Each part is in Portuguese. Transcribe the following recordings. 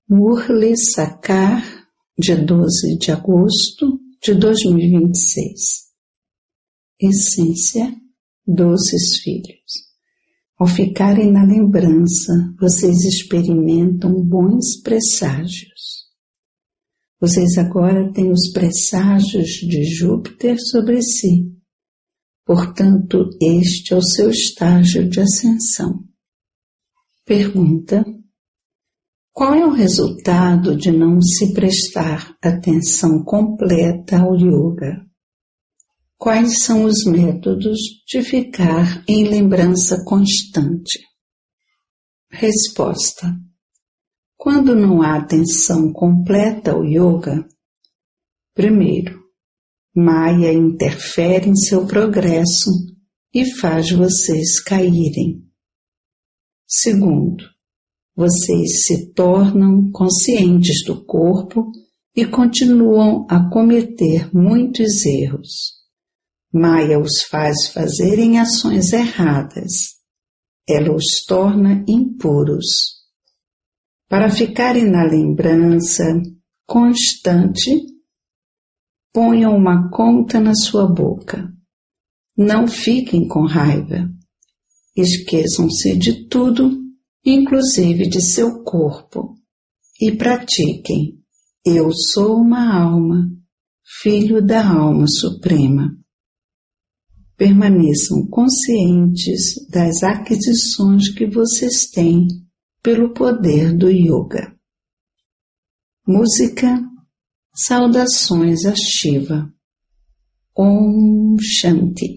Murli Sakar, dia 12 de agosto de 2026. Essência, doces filhos. Ao ficarem na lembrança, vocês experimentam bons presságios. Vocês agora têm os presságios de Júpiter sobre si. Portanto, este é o seu estágio de ascensão. Pergunta: qual é o resultado de não se prestar atenção completa ao yoga? Quais são os métodos de ficar em lembrança constante? Resposta: quando não há atenção completa ao yoga, primeiro, Maya interfere em seu progresso e faz vocês caírem. Segundo, vocês se tornam conscientes do corpo e continuam a cometer muitos erros. Maya os faz fazerem ações erradas. Ela os torna impuros. Para ficarem na lembrança constante, ponham uma conta na sua boca. Não fiquem com raiva. Esqueçam-se de tudo, inclusive de seu corpo, e pratiquem: eu sou uma alma, filho da alma suprema. Permaneçam conscientes das aquisições que vocês têm pelo poder do yoga. Música: Saudações a Shiva. Om Shanti.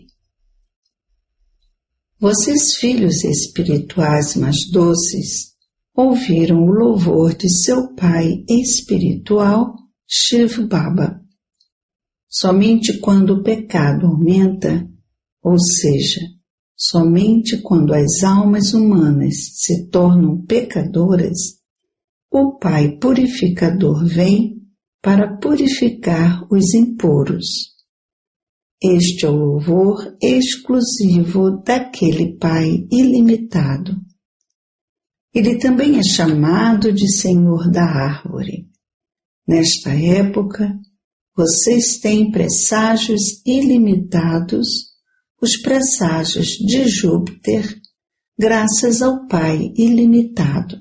Vocês, filhos espirituais mais doces, ouviram o louvor de seu pai espiritual, Shiv Baba. Somente quando o pecado aumenta, ou seja, somente quando as almas humanas se tornam pecadoras, o Pai Purificador vem para purificar os impuros. Este é o louvor exclusivo daquele Pai ilimitado. Ele também é chamado de Senhor da Árvore. Nesta época, vocês têm presságios ilimitados, os presságios de Júpiter, graças ao Pai ilimitado.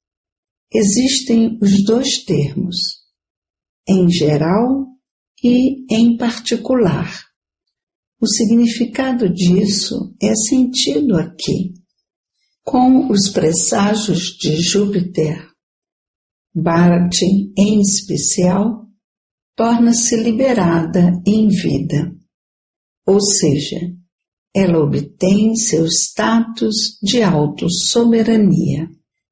Existem os dois termos, em geral e em particular. O significado disso é sentido aqui. Com os presságios de Júpiter, Bharati, em especial, torna-se liberada em vida, ou seja, ela obtém seu status de autossoberania.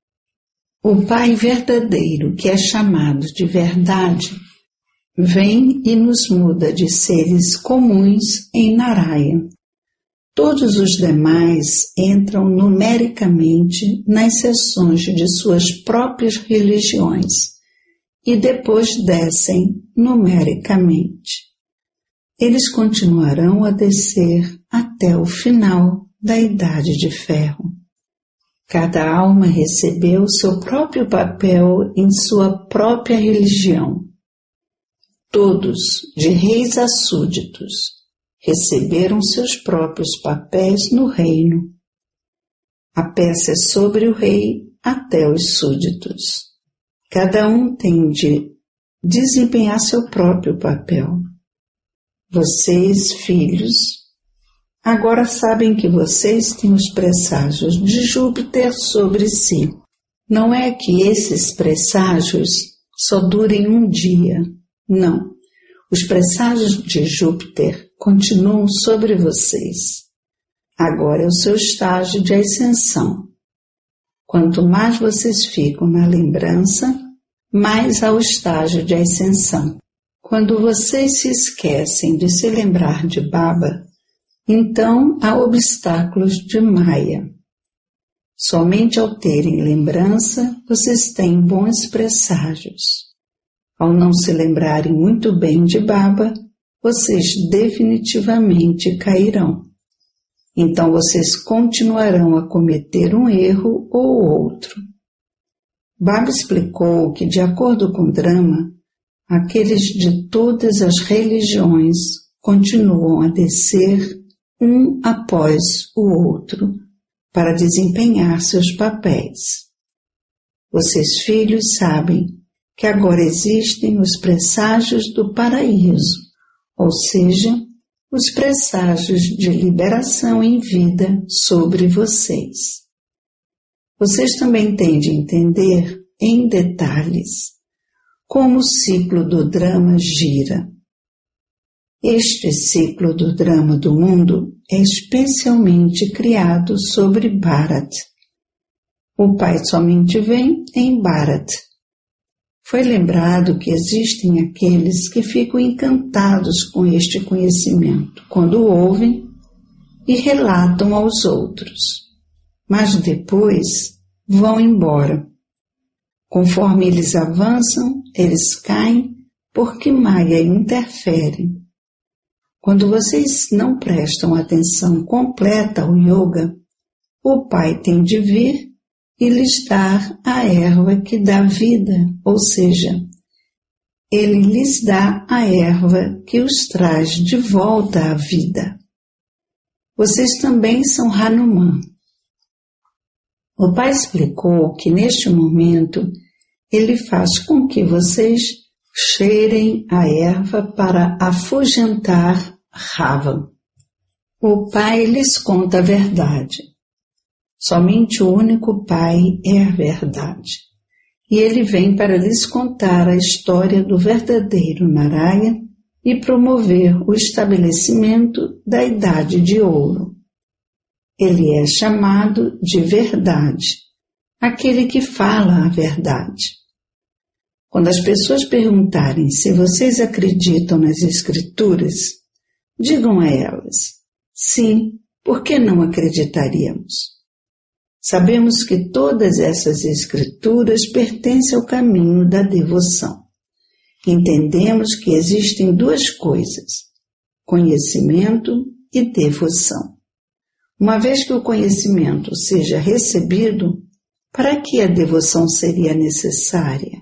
O Pai verdadeiro, que é chamado de verdade, vem e nos muda de seres comuns em Narayana. Todos os demais entram numericamente nas seções de suas próprias religiões e depois descem numericamente. Eles continuarão a descer até o final da Idade de Ferro. Cada alma recebeu seu próprio papel em sua própria religião. Todos, de reis a súditos, receberam seus próprios papéis no reino. A peça é sobre o rei até os súditos. Cada um tem de desempenhar seu próprio papel. Vocês, filhos, agora sabem que vocês têm os presságios de Júpiter sobre si. Não é que esses presságios só durem um dia. Não, os presságios de Júpiter continuam sobre vocês. Agora é o seu estágio de ascensão. Quanto mais vocês ficam na lembrança, mais há o estágio de ascensão. Quando vocês se esquecem de se lembrar de Baba, então há obstáculos de Maya. Somente ao terem lembrança, vocês têm bons presságios. Ao não se lembrarem muito bem de Baba, vocês definitivamente cairão. Então vocês continuarão a cometer um erro ou outro. Baba explicou que, de acordo com o drama, aqueles de todas as religiões continuam a descer um após o outro para desempenhar seus papéis. Vocês, filhos, sabem que agora existem os presságios do paraíso, ou seja, os presságios de liberação em vida sobre vocês. Vocês também têm de entender, em detalhes, como o ciclo do drama gira. Este ciclo do drama do mundo é especialmente criado sobre Bharat. O Pai somente vem em Bharat. Foi lembrado que existem aqueles que ficam encantados com este conhecimento quando o ouvem e relatam aos outros, mas depois vão embora. Conforme eles avançam, eles caem porque Maya interfere. Quando vocês não prestam atenção completa ao yoga, o Pai tem de vir e lhes dar a erva que dá vida, ou seja, ele lhes dá a erva que os traz de volta à vida. Vocês também são Hanuman. O Pai explicou que neste momento ele faz com que vocês cheirem a erva para afugentar Rava. O Pai lhes conta a verdade. Somente o único Pai é a verdade. E ele vem para lhes contar a história do verdadeiro Narayana e promover o estabelecimento da Idade de Ouro. Ele é chamado de verdade, aquele que fala a verdade. Quando as pessoas perguntarem se vocês acreditam nas Escrituras, digam a elas, sim, por que não acreditaríamos? Sabemos que todas essas escrituras pertencem ao caminho da devoção. Entendemos que existem duas coisas, conhecimento e devoção. Uma vez que o conhecimento seja recebido, para que a devoção seria necessária?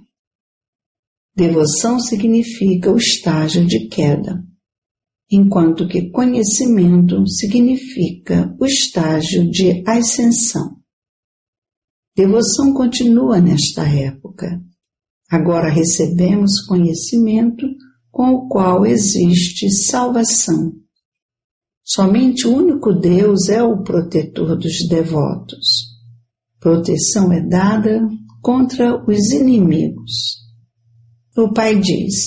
Devoção significa o estágio de queda, enquanto que conhecimento significa o estágio de ascensão. Devoção continua nesta época. Agora recebemos conhecimento com o qual existe salvação. Somente o único Deus é o protetor dos devotos. Proteção é dada contra os inimigos. O Pai diz,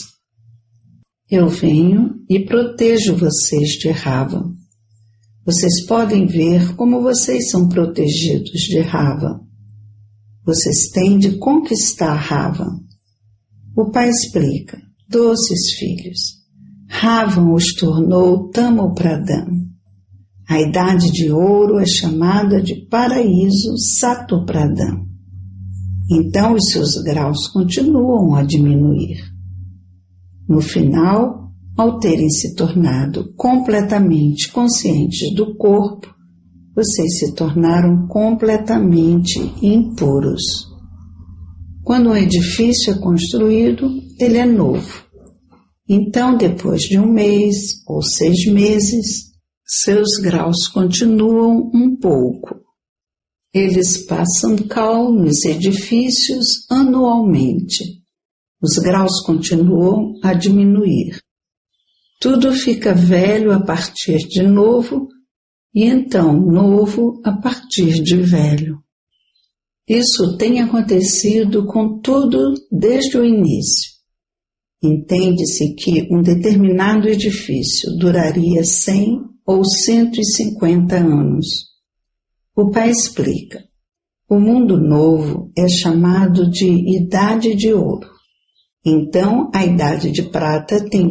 eu venho e protejo vocês de Rava. Vocês podem ver como vocês são protegidos de Rava. Vocês têm de conquistar Rava. O Pai explica, doces filhos, Rava os tornou Tamopradam. A idade de ouro é chamada de paraíso Satopradam. Então os seus graus continuam a diminuir. No final, ao terem se tornado completamente conscientes do corpo, vocês se tornaram completamente impuros. Quando um edifício é construído, ele é novo. Então, depois de 1 mês ou 6 meses, seus graus continuam um pouco. Eles passam cal nos edifícios anualmente. Os graus continuam a diminuir. Tudo fica velho a partir de novo, e então novo a partir de velho. Isso tem acontecido com tudo desde o início. Entende-se que um determinado edifício duraria 100 ou 150 anos. O Pai explica, o mundo novo é chamado de Idade de Ouro. Então a Idade de Prata tem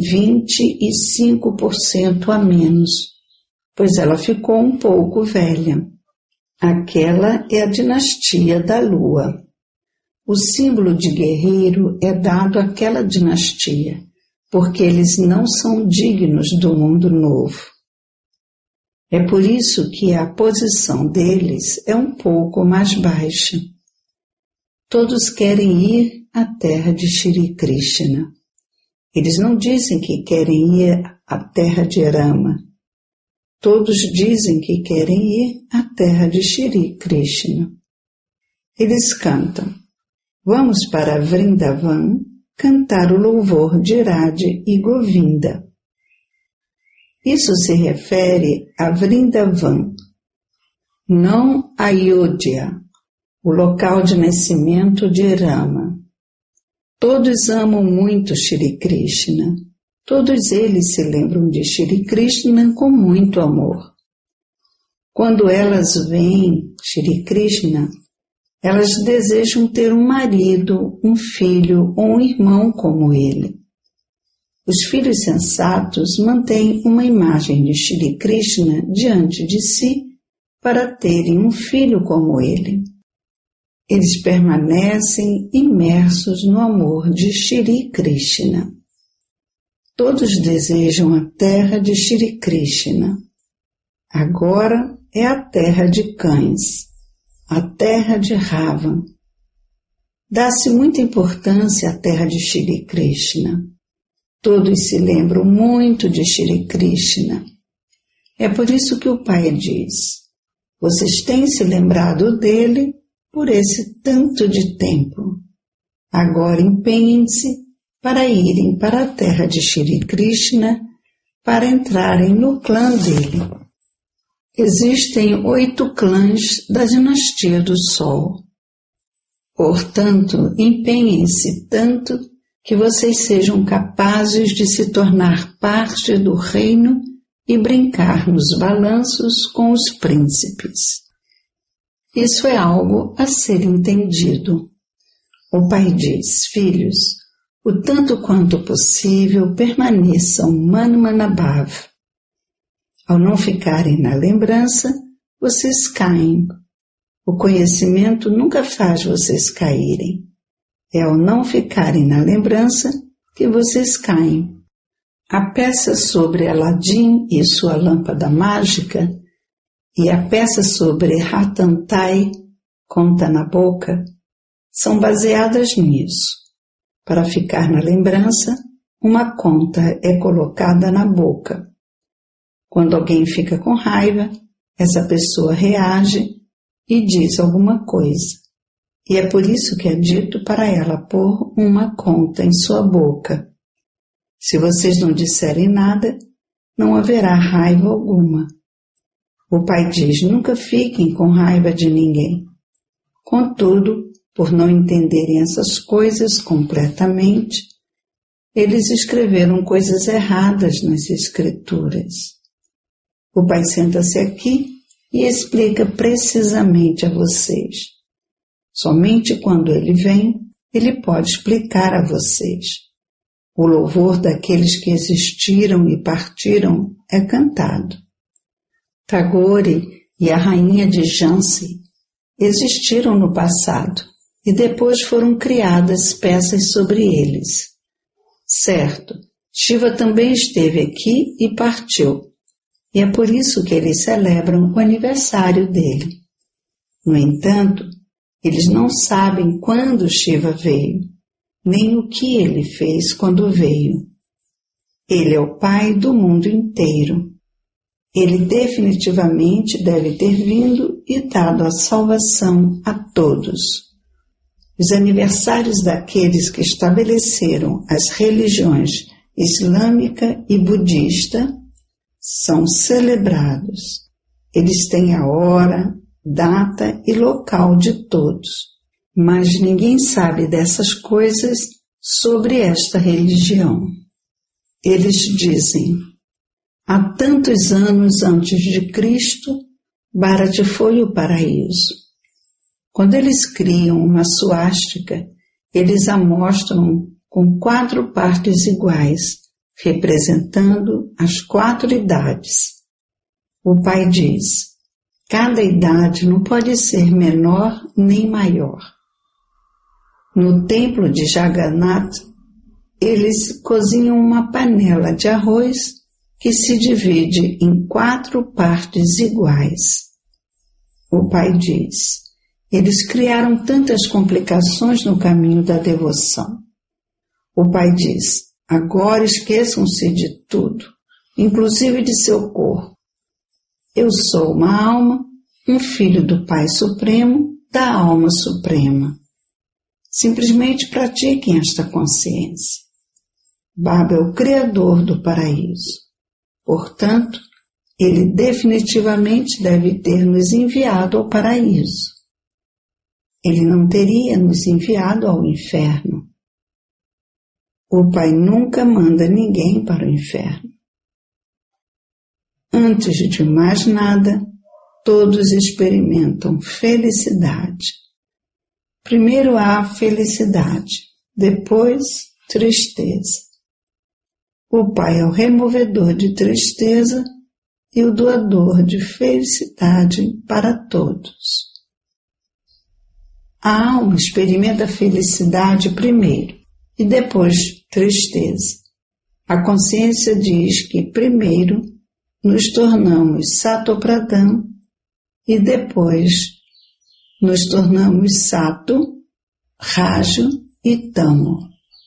25% a menos, pois ela ficou um pouco velha. Aquela é a dinastia da Lua. O símbolo de guerreiro é dado àquela dinastia, porque eles não são dignos do mundo novo. É por isso que a posição deles é um pouco mais baixa. todos querem ir à terra de Shri Krishna. Eles não dizem que querem ir à terra de Rama. Todos dizem que querem ir à terra de Shri Krishna. Eles cantam: vamos para Vrindavan cantar o louvor de Radha e Govinda. Isso se refere a Vrindavan, não a Ayodhya, o local de nascimento de Rama. Todos amam muito Shri Krishna. Todos eles se lembram de Shri Krishna com muito amor. Quando elas veem Shri Krishna, elas desejam ter um marido, um filho ou um irmão como ele. Os filhos sensatos mantêm uma imagem de Shri Krishna diante de si para terem um filho como ele. Eles permanecem imersos no amor de Shri Krishna. Todos desejam a terra de Shri Krishna. Agora é a terra de cães, a terra de Ravan. Dá-se muita importância à terra de Shri Krishna. Todos se lembram muito de Shri Krishna. É por isso que o Pai diz: vocês têm se lembrado dele por esse tanto de tempo. Agora empenhem-se para irem para a terra de Shri Krishna, para entrarem no clã dele. Existem 8 clãs da dinastia do Sol. Portanto, empenhem-se tanto que vocês sejam capazes de se tornar parte do reino e brincar nos balanços com os príncipes. Isso é algo a ser entendido. O Pai diz: filhos, o tanto quanto possível permaneçam Manmanabhav. Ao não ficarem na lembrança, vocês caem. O conhecimento nunca faz vocês caírem. É ao não ficarem na lembrança que vocês caem. A peça sobre Aladim e sua lâmpada mágica e a peça sobre Ratantai, conta na boca, são baseadas nisso. Para ficar na lembrança, uma conta é colocada na boca. Quando alguém fica com raiva, essa pessoa reage e diz alguma coisa. E é por isso que é dito para ela pôr uma conta em sua boca. Se vocês não disserem nada, não haverá raiva alguma. O Pai diz: nunca fiquem com raiva de ninguém. Contudo, por não entenderem essas coisas completamente, eles escreveram coisas erradas nas Escrituras. O Pai senta-se aqui e explica precisamente a vocês. Somente quando ele vem, ele pode explicar a vocês. O louvor daqueles que existiram e partiram é cantado. Tagore e a rainha de Jhansi existiram no passado e depois foram criadas peças sobre eles. Certo, Shiva também esteve aqui e partiu, e é por isso que eles celebram o aniversário dele. No entanto, eles não sabem quando Shiva veio, nem o que ele fez quando veio. Ele é o Pai do mundo inteiro. Ele definitivamente deve ter vindo e dado a salvação a todos. Os aniversários daqueles que estabeleceram as religiões islâmica e budista são celebrados. Eles têm a hora, data e local de todos, mas ninguém sabe dessas coisas sobre esta religião. Eles dizem: há tantos anos antes de Cristo, Bharata foi o paraíso. Quando eles criam uma suástica, eles a mostram com 4 partes iguais, representando as 4 idades. O Pai diz: cada idade não pode ser menor nem maior. No templo de Jagannath, eles cozinham uma panela de arroz que se divide em 4 partes iguais. O Pai diz: Eles criaram tantas complicações no caminho da devoção. O pai diz: agora esqueçam-se de tudo, inclusive de seu corpo. Eu sou uma alma, um filho do Pai Supremo, da Alma Suprema. Simplesmente pratiquem esta consciência. Baba é o Criador do paraíso. Portanto, ele definitivamente deve ter nos enviado ao paraíso. Ele não teria nos enviado ao inferno. O Pai nunca manda ninguém para o inferno. Antes de mais nada, todos experimentam felicidade. Primeiro há felicidade, depois tristeza. O Pai é o removedor de tristeza e o doador de felicidade para todos. A alma experimenta felicidade primeiro e depois tristeza. A consciência diz que primeiro nos tornamos Satopradhan e depois nos tornamos Sato, Rajo e Tamo.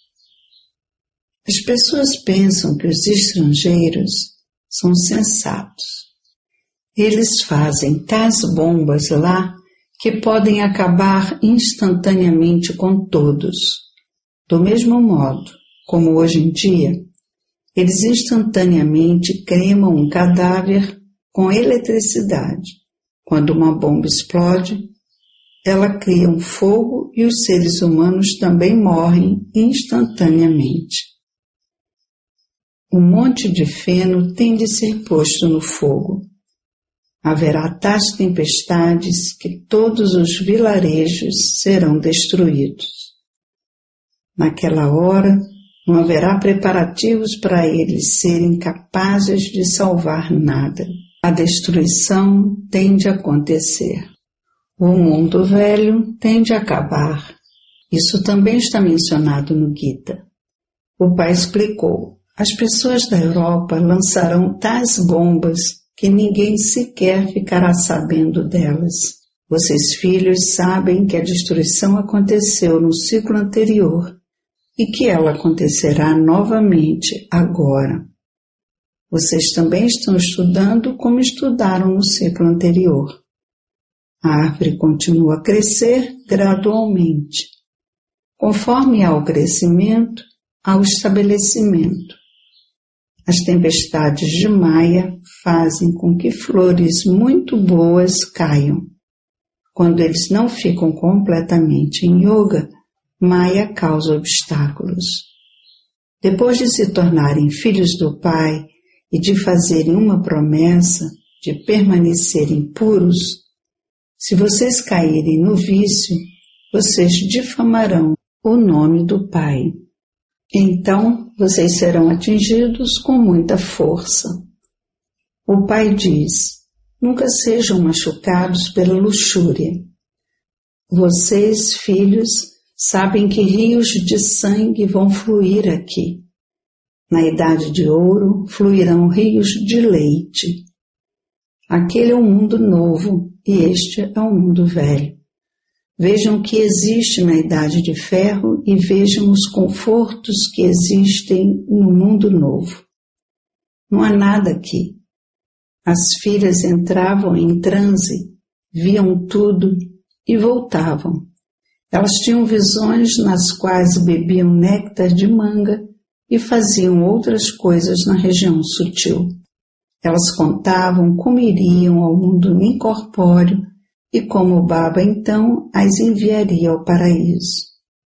As pessoas pensam que os estrangeiros são sensatos. Eles fazem tais bombas lá que podem acabar instantaneamente com todos. Do mesmo modo, como hoje em dia, eles instantaneamente cremam um cadáver com eletricidade. Quando uma bomba explode, ela cria um fogo e os seres humanos também morrem instantaneamente. Um monte de feno tem de ser posto no fogo. Haverá tais tempestades que todos os vilarejos serão destruídos. Naquela hora, não haverá preparativos para eles serem capazes de salvar nada. A destruição tende a acontecer. O mundo velho tende a acabar. Isso também está mencionado no Gita. O pai explicou: as pessoas da Europa lançarão tais bombas que ninguém sequer ficará sabendo delas. Vocês, filhos, sabem que a destruição aconteceu no ciclo anterior e que ela acontecerá novamente agora. Vocês também estão estudando como estudaram no ciclo anterior. A árvore continua a crescer gradualmente. Conforme há o crescimento, há o estabelecimento. As tempestades de Maya fazem com que flores muito boas caiam. Quando eles não ficam completamente em yoga, Maya causa obstáculos. Depois de se tornarem filhos do Pai e de fazerem uma promessa de permanecerem puros, se vocês caírem no vício, vocês difamarão o nome do Pai. Então, vocês serão atingidos com muita força. O Pai diz: nunca sejam machucados pela luxúria. Vocês, filhos, sabem que rios de sangue vão fluir aqui. Na idade de ouro, fluirão rios de leite. Aquele é um mundo novo e este é um mundo velho. Vejam o que existe na idade de ferro e vejam os confortos que existem no mundo novo. Não há nada aqui. As filhas entravam em transe, viam tudo e voltavam. Elas tinham visões nas quais bebiam néctar de manga e faziam outras coisas na região sutil. Elas contavam como iriam ao mundo incorpóreo e como o Baba então as enviaria ao paraíso.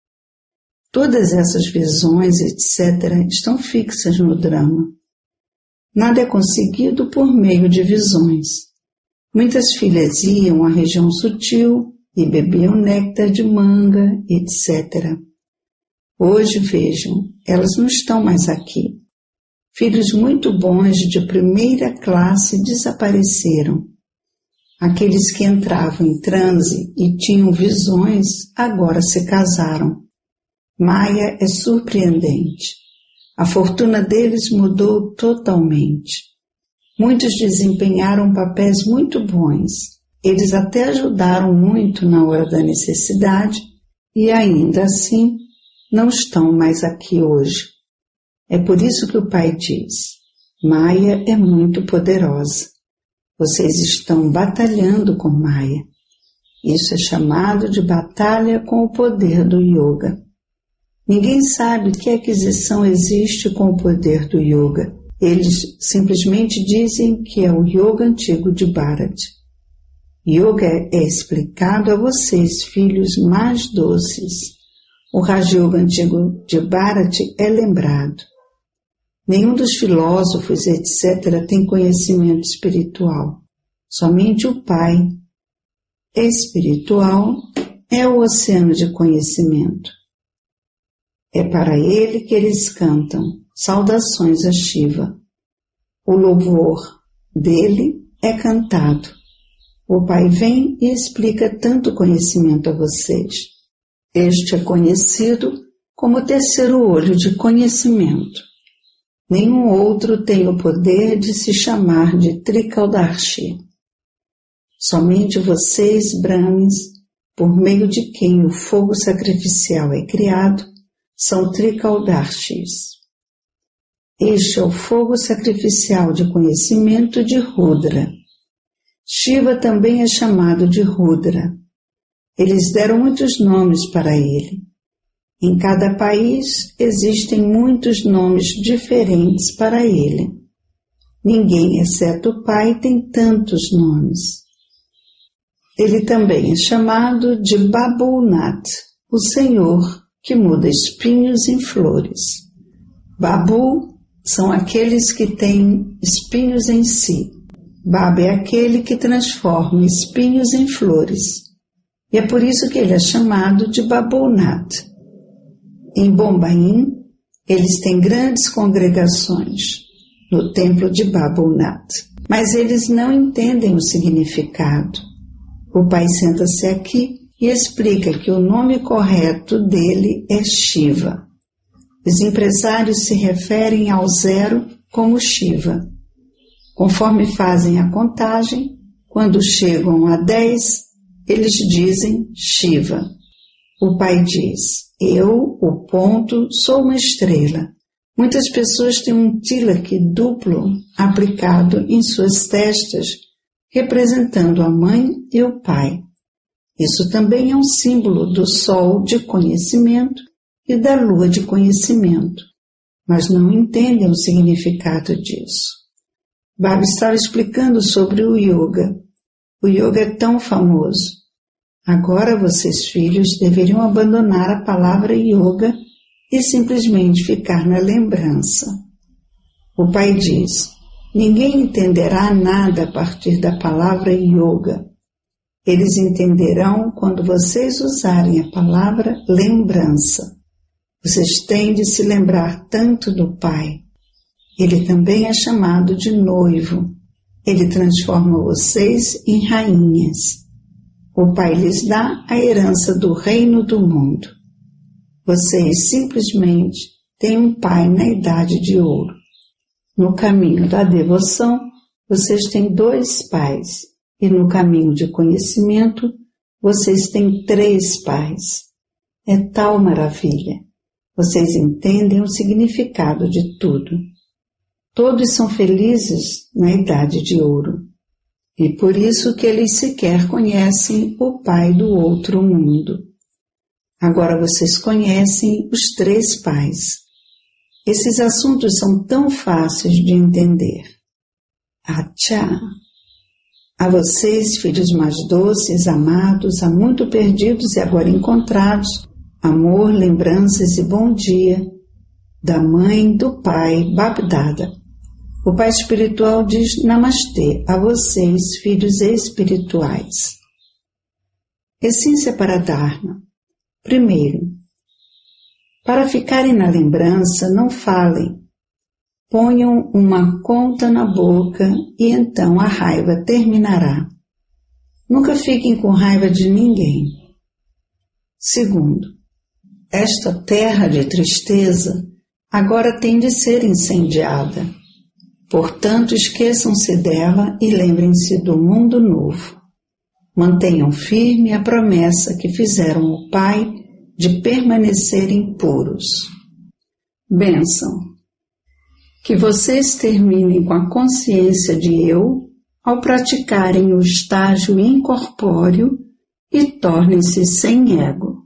Todas essas visões, etc., estão fixas no drama. Nada é conseguido por meio de visões. Muitas filhas iam à região sutil e bebiam néctar de manga, etc. Hoje, vejam, elas não estão mais aqui. Filhos muito bons de primeira classe desapareceram. Aqueles que entravam em transe e tinham visões agora se casaram. Maya é surpreendente. A fortuna deles mudou totalmente. Muitos desempenharam papéis muito bons Eles até ajudaram muito na hora da necessidade e ainda assim não estão mais aqui hoje. É por isso que o pai diz: Maya é muito poderosa. Vocês estão batalhando com Maya. Isso é chamado de batalha com o poder do yoga. Ninguém sabe que aquisição existe com o poder do yoga. Eles simplesmente dizem que é o yoga antigo de Bharat. Yoga é explicado a vocês, filhos mais doces. O Raja Yoga antigo de Bharat é lembrado. Nenhum dos filósofos, etc., tem conhecimento espiritual. Somente o Pai espiritual é o oceano de conhecimento. É para ele que eles cantam saudações a Shiva. O louvor dele é cantado. O Pai vem e explica tanto conhecimento a vocês. Este é conhecido como o terceiro olho de conhecimento. Nenhum outro tem o poder de se chamar de Trikaldarshi. Somente vocês, Brahmins, por meio de quem o fogo sacrificial é criado, são Trikaldarshis. Este é o fogo sacrificial de conhecimento de Rudra. Shiva também é chamado de Rudra. Eles deram muitos nomes para ele. Em cada país existem muitos nomes diferentes para ele. Ninguém, exceto o Pai, tem tantos nomes. Ele também é chamado de Babu-Nath, o Senhor que muda espinhos em flores. Babu são aqueles que têm espinhos em si. Baba é aquele que transforma espinhos em flores. E é por isso que ele é chamado de Babu-Nath. Em Bombaim, eles têm grandes congregações no templo de Babu-Nath, mas eles não entendem o significado. O Pai senta-se aqui e explica que o nome correto dele é Shiva. Os empresários se referem ao zero como Shiva. Conforme fazem a contagem, quando chegam a 10, eles dizem Shiva. O Pai diz: eu, o ponto, sou uma estrela. Muitas pessoas têm um tilak duplo aplicado em suas testas, representando a mãe e o pai. Isso também é um símbolo do sol de conhecimento e da lua de conhecimento, mas não entendem o significado disso. Baba estava explicando sobre o yoga. O yoga é tão famoso. Agora vocês, filhos, deveriam abandonar a palavra yoga e simplesmente ficar na lembrança. O Pai diz: ninguém entenderá nada a partir da palavra yoga. Eles entenderão quando vocês usarem a palavra lembrança. Vocês têm de se lembrar tanto do Pai. Ele também é chamado de noivo. Ele transforma vocês em rainhas. O Pai lhes dá a herança do reino do mundo. Vocês simplesmente têm um Pai na idade de ouro. No caminho da devoção, vocês têm 2 pais, e no caminho de conhecimento, vocês têm 3 pais. É tal maravilha. Vocês entendem o significado de tudo. Todos são felizes na idade de ouro. E por isso que eles sequer conhecem o Pai do outro mundo. Agora vocês conhecem os 3 pais. Esses assuntos são tão fáceis de entender. Achá! A vocês, filhos mais doces, amados, há muito perdidos e agora encontrados, amor, lembranças e bom dia, da mãe, do pai, Babdada. O Pai espiritual diz Namastê a vocês, filhos espirituais. Essência para Dharma. Primeiro, para ficarem na lembrança, não falem. Ponham uma conta na boca e então a raiva terminará. Nunca fiquem com raiva de ninguém. Segundo, esta terra de tristeza agora tem de ser incendiada. Portanto, esqueçam-se dela e lembrem-se do mundo novo. mantenham firme a promessa que fizeram ao Pai de permanecerem puros. Bênção. Que vocês terminem com a consciência de eu ao praticarem o estágio incorpóreo e tornem-se sem ego.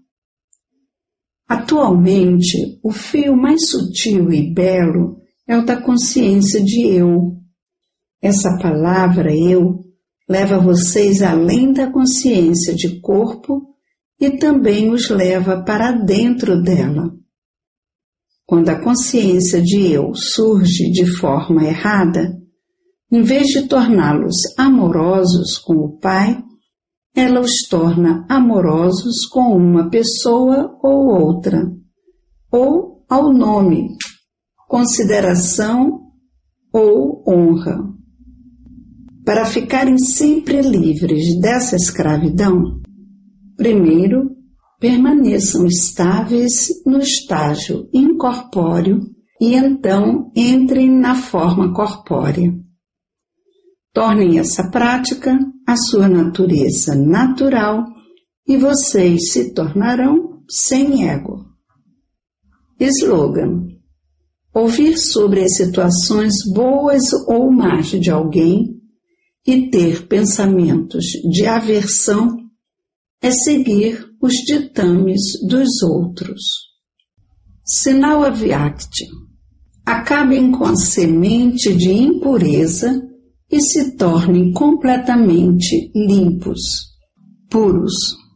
Atualmente, o fio mais sutil e belo é o da consciência de eu. Essa palavra eu leva vocês além da consciência de corpo e também os leva para dentro dela. Quando a consciência de eu surge de forma errada, em vez de torná-los amorosos com o Pai, ela os torna amorosos com uma pessoa ou outra, ou ao nome, consideração ou honra. Para ficarem sempre livres dessa escravidão, primeiro, permaneçam estáveis no estágio incorpóreo e então entrem na forma corpórea. Tornem essa prática a sua natureza natural e vocês se tornarão sem ego. Slogan: ouvir sobre as situações boas ou más de alguém e ter pensamentos de aversão é seguir os ditames dos outros. Sinal Avyakti: acabem com a semente de impureza e se tornem completamente limpos, puros.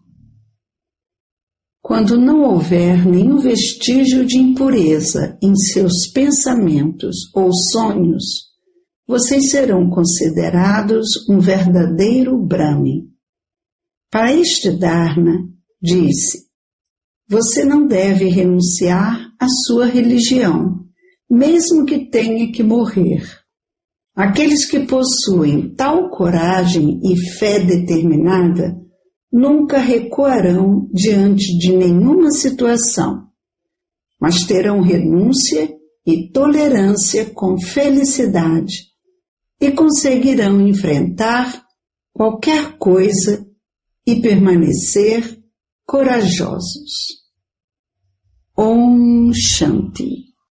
Quando não houver nenhum vestígio de impureza em seus pensamentos ou sonhos, vocês serão considerados um verdadeiro Brahmin. Para este Dharma, disse: você não deve renunciar à sua religião, mesmo que tenha que morrer. Aqueles que possuem tal coragem e fé determinada nunca recuarão diante de nenhuma situação, mas terão renúncia e tolerância com felicidade e conseguirão enfrentar qualquer coisa e permanecer corajosos. Om Shanti.